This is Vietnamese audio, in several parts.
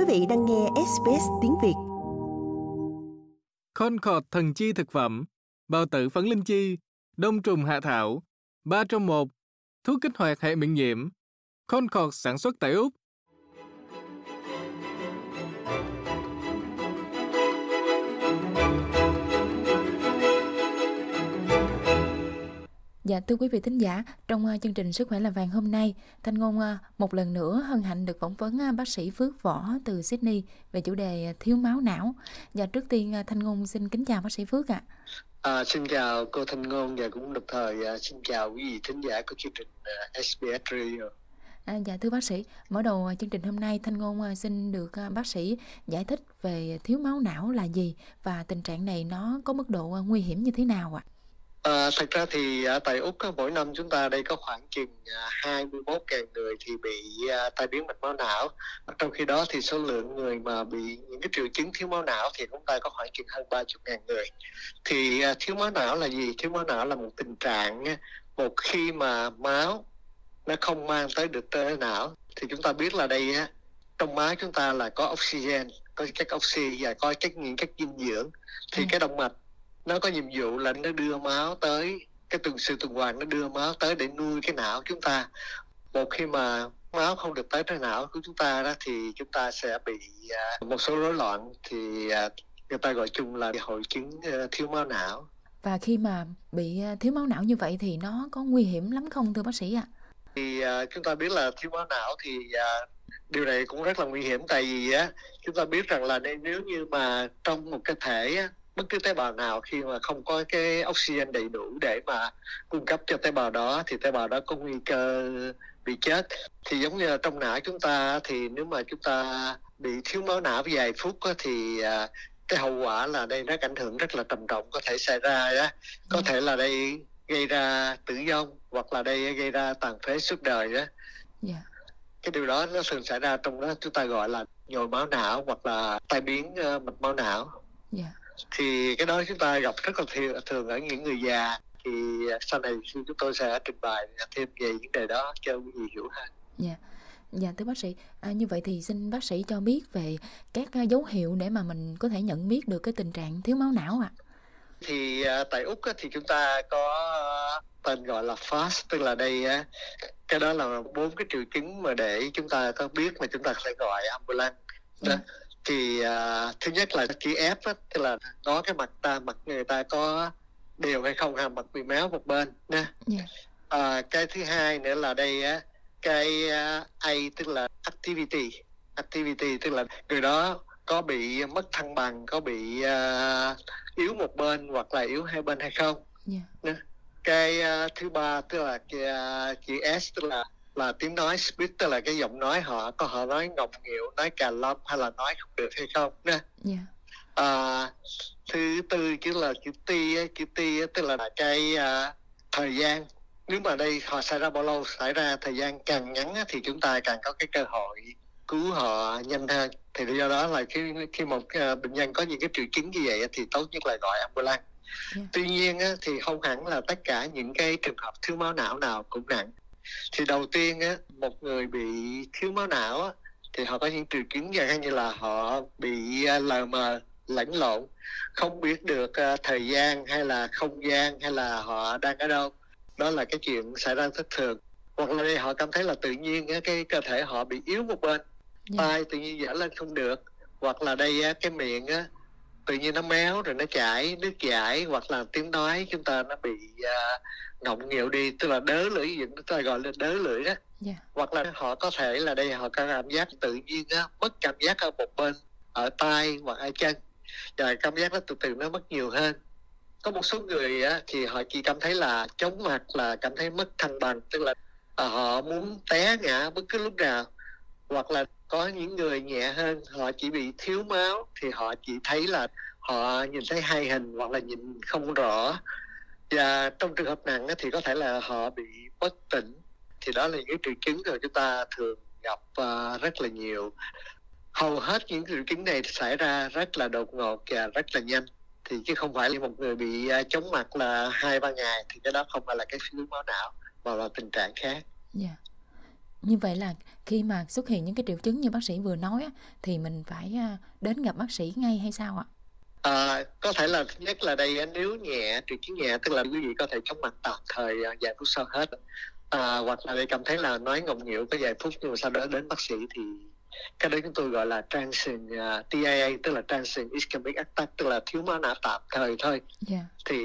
vị đang nghe SBS tiếng Việt. Concord thần chi thực phẩm, bào tử phấn linh chi, đông trùng hạ thảo, 3 trong 1, thuốc kích hoạt hệ miễn nhiễm. Concord sản xuất tại Úc. Dạ thưa quý vị thính giả, trong chương trình Sức khỏe là vàng hôm nay, Thanh Ngôn một lần nữa hân hạnh được phỏng vấn bác sĩ Phước Võ từ Sydney về chủ đề thiếu máu não. Và trước tiên Thanh Ngôn xin kính chào bác sĩ Phước ạ. Xin chào cô Thanh Ngôn và cũng đồng thời xin chào quý vị thính giả của chương trình SBS Radio. Dạ thưa bác sĩ, mở đầu chương trình hôm nay Thanh Ngôn xin được bác sĩ giải thích về thiếu máu não là gì và tình trạng này nó có mức độ nguy hiểm như thế nào ạ? Thật ra thì tại Úc mỗi năm chúng ta đây có khoảng chừng 21.000 người thì bị tai biến mạch máu não. Trong khi đó thì số lượng người mà bị những cái triệu chứng thiếu máu não thì chúng ta có khoảng chừng hơn 30.000 người. Thì thiếu máu não là gì? Thiếu máu não là một tình trạng một khi mà máu nó không mang tới được tới não. Thì chúng ta biết là đây trong máu chúng ta là có oxygen, có chất oxy và có những chất dinh dưỡng. Thì cái động mạch nó có nhiệm vụ là nó đưa máu tới cái sự tuần hoàn, nó đưa máu tới để nuôi cái não chúng ta. Một khi mà máu không được tới cái não của chúng ta đó thì chúng ta sẽ bị một số rối loạn, thì người ta gọi chung là hội chứng thiếu máu não. Và khi mà bị thiếu máu não như vậy thì nó có nguy hiểm lắm không thưa bác sĩ ạ? Thì chúng ta biết là thiếu máu não thì điều này cũng rất là nguy hiểm, tại vì chúng ta biết rằng là nếu như mà trong một cái thể bất cứ tế bào nào khi mà không có cái oxygen đầy đủ để mà cung cấp cho tế bào đó thì tế bào đó có nguy cơ bị chết. Thì giống như là trong não chúng ta thì nếu mà chúng ta bị thiếu máu não vài phút thì cái hậu quả là đây nó ảnh hưởng rất là trầm trọng có thể xảy ra đó. Có thể là đây gây ra tử vong hoặc là đây gây ra tàn phế suốt đời đó. Cái điều đó nó thường xảy ra trong đó chúng ta gọi là nhồi máu não hoặc là tai biến mạch máu não. Thì cái đó chúng ta gặp rất là thường ở những người già. Thì sau này chúng tôi sẽ trình bày thêm về vấn đề đó cho quý vị hiểu hơn. Dạ thưa bác sĩ, như vậy thì xin bác sĩ cho biết về các dấu hiệu để mà mình có thể nhận biết được cái tình trạng thiếu máu não ạ. Thì tại Úc thì chúng ta có tên gọi là FAST, tức là đây cái đó là 4 cái triệu chứng mà để chúng ta có biết mà chúng ta phải gọi ambulance đó. Thì thứ nhất là chữ F đó, tức là có cái mặt người ta có đều hay không, mặt bị méo một bên nha. Cái thứ hai nữa là đây cái A tức là activity tức là người đó có bị mất thăng bằng, có bị yếu một bên hoặc là yếu hai bên hay không. Cái thứ ba tức là chữ S tức là tiếng nói speech, tức là cái giọng nói họ nói ngọng nghịu, nói cà lâm hay là nói không được hay không nè. Thứ tư chữ T tức là cái thời gian, nếu mà đây họ xảy ra bao lâu, xảy ra thời gian càng ngắn thì chúng ta càng có cái cơ hội cứu họ nhanh hơn. Thì do đó là khi một bệnh nhân có những cái triệu chứng như vậy thì tốt nhất là gọi ambulance. Tuy nhiên thì không hẳn là tất cả những cái trường hợp thiếu máu não nào cũng nặng. Thì đầu tiên một người bị thiếu máu não thì họ có những triệu chứng như là họ bị lờ mờ, lẫn lộn, không biết được thời gian hay là không gian hay là họ đang ở đâu. Đó là cái chuyện xảy ra thất thường. Hoặc là đây họ cảm thấy là tự nhiên cái cơ thể họ bị yếu một bên, tai tự nhiên dở lên không được, hoặc là đây cái miệng tự nhiên nó méo rồi nó chảy nước chảy, hoặc là tiếng nói chúng ta nó bị ngọng nghịu đi, tức là đớ lưỡi, chúng ta gọi là đớ lưỡi đó. Hoặc là họ có thể là đây họ có cảm giác tự nhiên mất cảm giác ở một bên, ở tai hoặc ở chân, và cảm giác nó từ từ nó mất nhiều hơn. Có một số người thì họ chỉ cảm thấy là chóng mặt, là cảm thấy mất thăng bằng, tức là họ muốn té ngã bất cứ lúc nào. Hoặc là có những người nhẹ hơn, họ chỉ bị thiếu máu thì họ chỉ thấy là họ nhìn thấy hai hình hoặc là nhìn không rõ. Và trong trường hợp nặng thì có thể là họ bị bất tỉnh. Thì đó là những cái triệu chứng mà chúng ta thường gặp rất là nhiều. Hầu hết những triệu chứng này xảy ra rất là đột ngột và rất là nhanh. Thì chứ không phải là một người bị chóng mặt là 2-3 ngày thì cái đó không phải là cái thiếu máu não mà là tình trạng khác. Như vậy là khi mà xuất hiện những cái triệu chứng như bác sĩ vừa nói á, thì mình phải đến gặp bác sĩ ngay hay sao ạ? Có thể là thứ nhất là đây nếu nhẹ, triệu chứng nhẹ tức là quý vị có thể chóng mặt tạm thời vài phút sau hết. Hoặc là cảm thấy là nói ngọng nghịu có vài phút nhưng mà sau đó đến bác sĩ thì cái đó chúng tôi gọi là transient TIA, tức là transient ischemic attack, tức là thiếu máu não tạm thời thôi. Yeah. Thì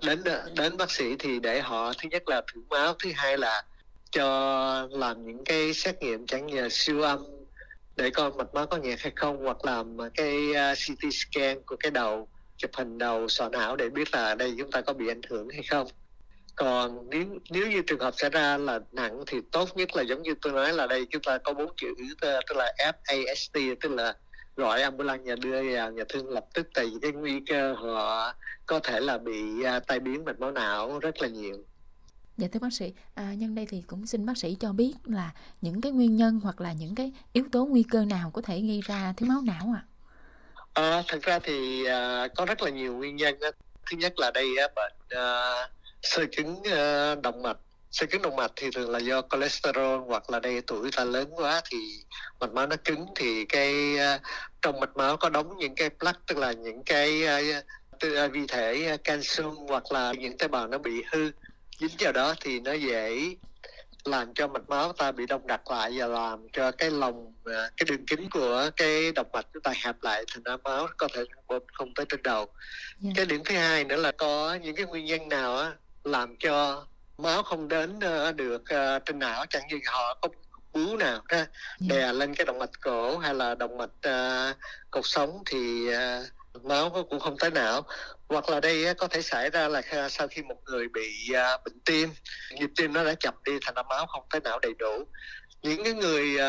đến bác sĩ thì để họ thứ nhất là thử máu, thứ hai là cho làm những cái xét nghiệm chẳng như siêu âm để coi mạch máu có nghẹt hay không, hoặc làm cái CT scan của cái đầu, chụp hình đầu sọ não để biết là đây chúng ta có bị ảnh hưởng hay không. Còn nếu như trường hợp xảy ra là nặng thì tốt nhất là giống như tôi nói là đây chúng ta có 4 chữ tức là FAST, tức là gọi ambulance đưa vào nhà thương lập tức, tại vì cái nguy cơ họ có thể là bị tai biến mạch máu não rất là nhiều. Dạ thưa bác sĩ, nhân đây thì cũng xin bác sĩ cho biết là những cái nguyên nhân hoặc là những cái yếu tố nguy cơ nào có thể gây ra thiếu máu não ạ? Thật ra thì có rất là nhiều nguyên nhân. Thứ nhất là đây bệnh xơ cứng động mạch. Xơ cứng động mạch thì thường là do cholesterol, hoặc là đây tuổi ta lớn quá thì mạch máu nó cứng, thì cái trong mạch máu có đóng những cái plaque, tức là những cái vi thể calcium, hoặc là những tế bào nó bị hư dính vào đó thì nó dễ làm cho mạch máu ta bị đông đặc lại và làm cho cái lòng, cái đường kính của cái động mạch chúng ta hẹp lại, thành ra máu có thể không tới trên đầu. Yeah. Cái điểm thứ hai nữa là có những cái nguyên nhân nào làm cho máu không đến được trên não, chẳng như họ có bướu nào đè lên cái động mạch cổ hay là động mạch cột sống thì máu cũng không tới não. Hoặc là đây có thể xảy ra là sau khi một người bị bệnh tim, nhịp tim nó đã chậm đi, thành ra máu không tới não đầy đủ. Những cái người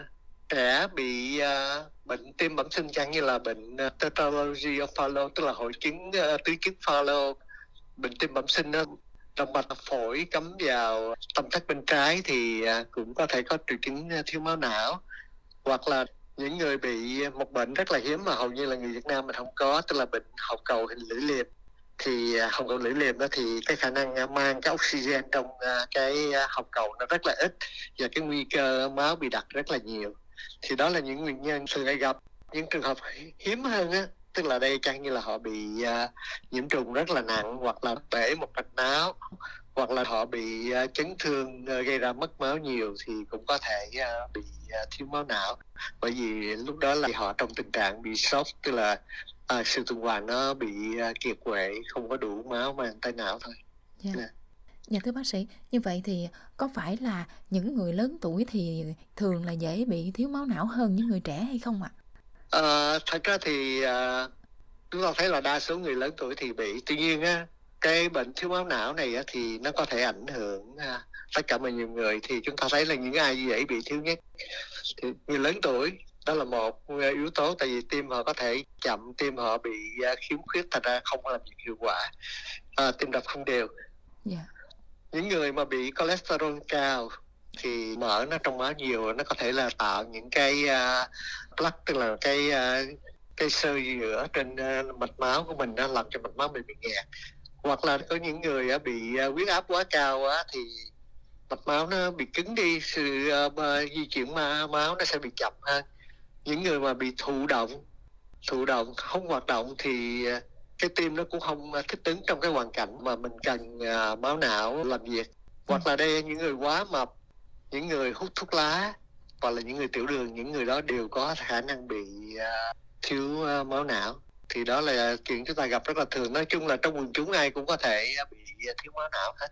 trẻ bị bệnh tim bẩm sinh chẳng như là bệnh tetralogy of Fallot, tức là hội chứng tứ chứng Fallot, bệnh tim bẩm sinh đó, động mạch phổi cắm vào tâm thất bên trái thì cũng có thể có triệu chứng thiếu máu não. Hoặc là những người bị một bệnh rất là hiếm mà hầu như là người Việt Nam mình không có, tức là bệnh hậu cầu hình lưỡi liềm. Thì hậu cầu lưỡi liềm đó thì cái khả năng mang cái oxygen trong cái hậu cầu nó rất là ít, và cái nguy cơ máu bị đặc rất là nhiều. Thì đó là những nguyên nhân thường hay gặp. Những trường hợp hiếm hơn tức là đây chẳng như là họ bị nhiễm trùng rất là nặng, hoặc là bể một mạch não, hoặc là họ bị chấn thương gây ra mất máu nhiều thì cũng có thể bị thiếu máu não. Bởi vì lúc đó là họ trong tình trạng bị sốc, tức là sự tuần hoàn nó bị kiệt quệ, không có đủ máu mang tới não thôi. Dạ thưa bác sĩ, như vậy thì có phải là những người lớn tuổi thì thường là dễ bị thiếu máu não hơn những người trẻ hay không ạ? Thật ra thì chúng ta thấy là đa số người lớn tuổi thì bị. Tuy nhiên cái bệnh thiếu máu não này thì nó có thể ảnh hưởng tất cả mọi nhiều người. Thì chúng ta thấy là những ai dễ bị thiếu nhất thì người lớn tuổi, đó là một yếu tố, tại vì tim họ có thể chậm, tim họ bị khiếm khuyết, thành ra không làm việc hiệu quả, tim đập không đều. Những người mà bị cholesterol cao thì mỡ nó trong máu nhiều, nó có thể là tạo những cái plaque, tức là cái xơ giữa trên mạch máu của mình, nó làm cho mạch máu mình bị nghẹt. Hoặc là có những người bị huyết áp quá cao thì mạch máu nó bị cứng đi, sự di chuyển máu nó sẽ bị chậm hơn. Những người mà bị thụ động không hoạt động thì cái tim nó cũng không thích ứng trong cái hoàn cảnh mà mình cần máu não làm việc. Hoặc là đây những người quá mập, những người hút thuốc lá, hoặc là những người tiểu đường, những người đó đều có khả năng bị thiếu máu não. Thì đó là chuyện chúng ta gặp rất là thường. Nói chung là trong quần chúng ai cũng có thể bị thiếu máu não hết.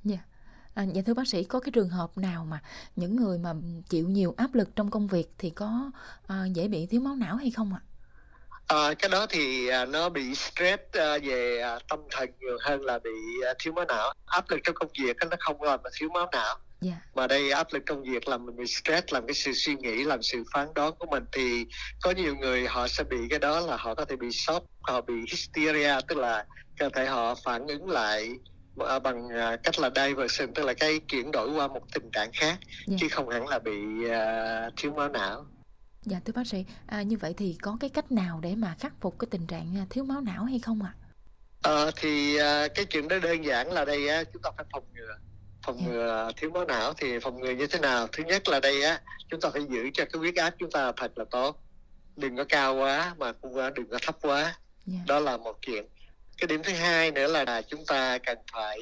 Dạ thưa bác sĩ, có cái trường hợp nào mà những người mà chịu nhiều áp lực trong công việc thì có dễ bị thiếu máu não hay không ạ? Cái đó thì nó bị stress về tâm thần nhiều hơn là bị thiếu máu não. Áp lực trong công việc nó không làm mà thiếu máu não. Mà đây áp lực công việc làm mình bị stress, làm cái sự suy nghĩ, làm sự phán đoán của mình. Thì có nhiều người họ sẽ bị cái đó là họ có thể bị sốc, họ bị hysteria, tức là cơ thể họ phản ứng lại bằng cách là diversion, tức là cái chuyển đổi qua một tình trạng khác, chứ không hẳn là bị thiếu máu não. Dạ thưa bác sĩ, như vậy thì có cái cách nào để mà khắc phục cái tình trạng thiếu máu não hay không ạ? Thì cái chuyện đó đơn giản là đây chúng ta phải phòng ngừa. Phòng ngừa thiếu máu não thì phòng ngừa như thế nào? Thứ nhất là đây á, chúng ta phải giữ cho cái huyết áp chúng ta thật là tốt, đừng có cao quá mà cũng đừng có thấp quá. Đó là một chuyện. Cái điểm thứ hai nữa là chúng ta cần phải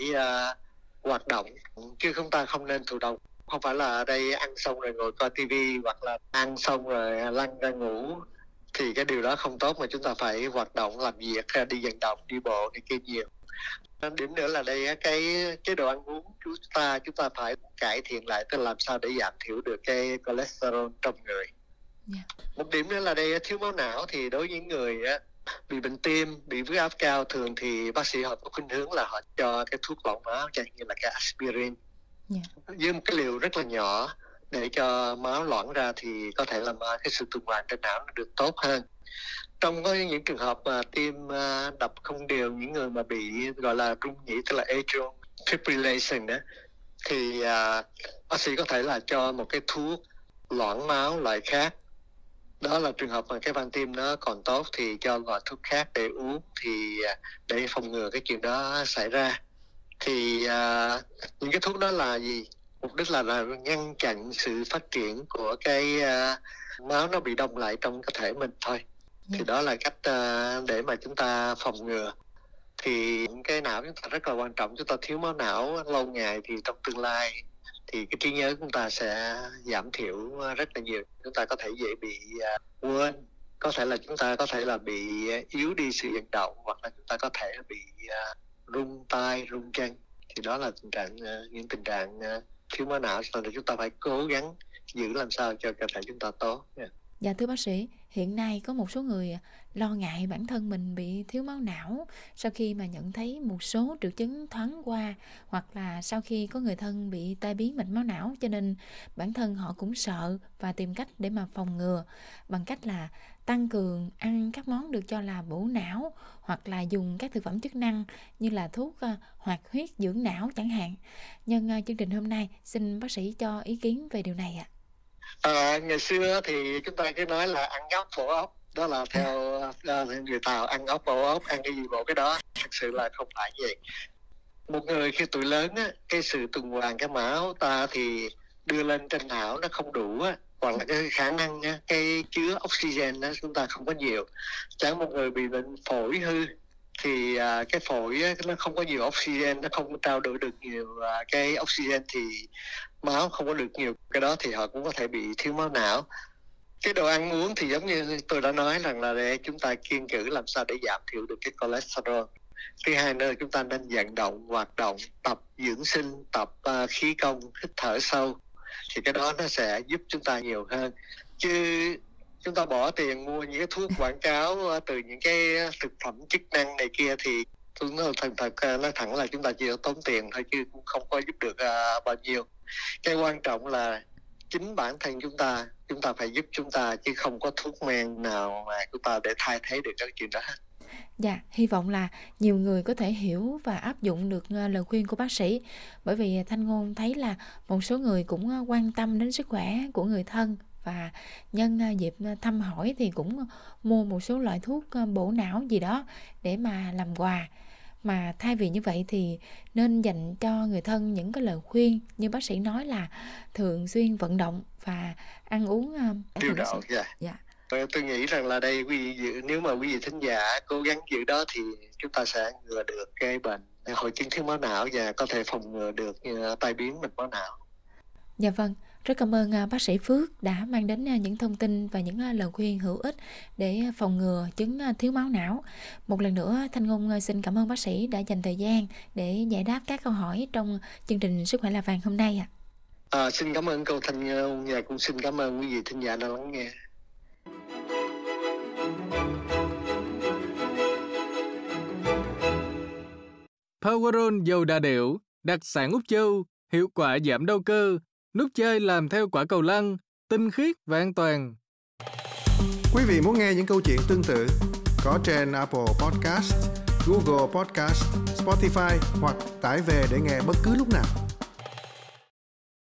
hoạt động, chứ chúng ta không nên thụ động. Không phải là ở đây ăn xong rồi ngồi coi tivi, hoặc là ăn xong rồi lăn ra ngủ, thì cái điều đó không tốt, mà chúng ta phải hoạt động, làm việc, đi vận động, đi bộ này kia nhiều. Điểm nữa là đây cái chế độ ăn uống chúng ta phải cải thiện lại, tức là làm sao để giảm thiểu được cái cholesterol trong người. Một điểm nữa là đây thiếu máu não thì đối với những người bị bệnh tim, bị huyết áp cao, thường thì bác sĩ họ có khuynh hướng là họ cho cái thuốc loãng máu, chẳng như là cái aspirin, với một cái liều rất là nhỏ để cho máu loãng ra, thì có thể làm cái sự tuần hoàn trên não nó được tốt hơn. Trong những trường hợp mà tim đập không đều, những người mà bị gọi là rung nhĩ, tức là atrial fibrillation đó, thì bác sĩ có thể là cho một cái thuốc loãng máu loại khác. Đó là trường hợp mà cái van tim nó còn tốt thì cho loại thuốc khác để uống, thì để phòng ngừa cái chuyện đó xảy ra. Thì những cái thuốc đó là gì? Mục đích là ngăn chặn sự phát triển của cái máu nó bị đông lại trong cơ thể mình thôi. Thì đó là cách để mà chúng ta phòng ngừa. Thì cái não chúng ta rất là quan trọng. Chúng ta thiếu máu não lâu ngày thì trong tương lai thì cái trí nhớ của chúng ta sẽ giảm thiểu rất là nhiều. Chúng ta có thể dễ bị quên, có thể là chúng ta có thể là bị yếu đi sự vận động, hoặc là chúng ta có thể bị rung tay, rung chân. Thì đó là những tình trạng thiếu máu não, cho nên chúng ta phải cố gắng giữ làm sao cho cơ thể chúng ta tốt. Dạ thưa bác sĩ, hiện nay có một số người lo ngại bản thân mình bị thiếu máu não sau khi mà nhận thấy một số triệu chứng thoáng qua, hoặc là sau khi có người thân bị tai biến mạch máu não, cho nên bản thân họ cũng sợ và tìm cách để mà phòng ngừa bằng cách là tăng cường ăn các món được cho là bổ não, hoặc là dùng các thực phẩm chức năng như là thuốc hoạt huyết dưỡng não chẳng hạn. Nhân chương trình hôm nay, xin bác sĩ cho ý kiến về điều này ạ. Ngày xưa thì chúng ta cứ nói là ăn ốc bổ ốc, đó là theo người Tàu, ăn ốc bổ ốc, ăn cái gì bổ cái đó. Thực sự là không phải vậy. Một người khi tuổi lớn á, cái sự tuần hoàn cái máu ta thì đưa lên trên não nó không đủ á, hoặc là cái khả năng cái chứa oxygen đó chúng ta không có nhiều. Chẳng một người bị bệnh phổi hư thì cái phổi nó không có nhiều oxygen, nó không trao đổi được nhiều cái oxygen, thì máu không có được nhiều, cái đó thì họ cũng có thể bị thiếu máu não. Cái đồ ăn uống thì giống như tôi đã nói rằng là để chúng ta kiêng cữ làm sao để giảm thiểu được cái cholesterol. Thứ hai nữa là chúng ta nên vận động, hoạt động, tập dưỡng sinh, tập khí công, hít thở sâu, thì cái đó nó sẽ giúp chúng ta nhiều hơn. Chứ chúng ta bỏ tiền mua những cái thuốc quảng cáo từ những cái thực phẩm chức năng này kia thì tôi nói thẳng là chúng ta chỉ tốn tiền thôi, chứ cũng không có giúp được bao nhiêu. Cái quan trọng là chính bản thân chúng ta phải giúp chúng ta, chứ không có thuốc men nào mà chúng ta để thay thế được cái chuyện đó hết. Dạ, hy vọng là nhiều người có thể hiểu và áp dụng được lời khuyên của bác sĩ. Bởi vì Thanh Ngôn thấy là một số người cũng quan tâm đến sức khỏe của người thân, và nhân dịp thăm hỏi thì cũng mua một số loại thuốc bổ não gì đó để mà làm quà. Mà thay vì như vậy thì nên dành cho người thân những cái lời khuyên như bác sĩ nói là thường xuyên vận động và ăn uống điều độ. Dạ. Tôi nghĩ rằng là đây nếu mà quý vị thính giả cố gắng giữ đó thì chúng ta sẽ ngừa được cái bệnh hội chứng thiếu máu não và có thể phòng ngừa được tai biến mạch máu não. Dạ vâng, rất cảm ơn bác sĩ Phước đã mang đến những thông tin và những lời khuyên hữu ích để phòng ngừa chứng thiếu máu não. Một lần nữa, Thanh Ngôn xin cảm ơn bác sĩ đã dành thời gian để giải đáp các câu hỏi trong chương trình Sức khỏe là vàng hôm nay ạ. Xin cảm ơn cô Thanh Ngôn và cũng xin cảm ơn quý vị thính giả đã lắng nghe. Powerol dầu đà điểu, đặc sản Úc Châu, hiệu quả giảm đau cơ, nút chai làm theo quả cầu lăn, tinh khiết và an toàn. Quý vị muốn nghe những câu chuyện tương tự có trên Apple Podcast, Google Podcast, Spotify hoặc tải về để nghe bất cứ lúc nào.